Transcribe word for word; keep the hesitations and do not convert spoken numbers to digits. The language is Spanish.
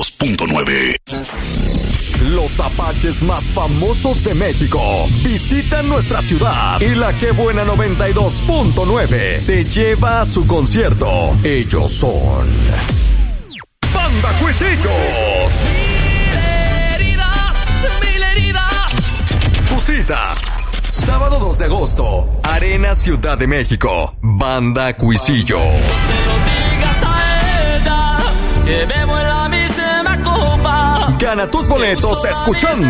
dos punto nueve. Los apaches más famosos de México visitan nuestra ciudad y la Que Buena noventa y dos punto nueve te lleva a su concierto. Ellos son Banda Cuisillos. Mil heridas, mil heridas. Tu cita, sábado dos de agosto, Arena Ciudad de México. Banda Cuisillos. No se lo digas a ella, que bebo en la misma copa. Gana tus boletos escuchando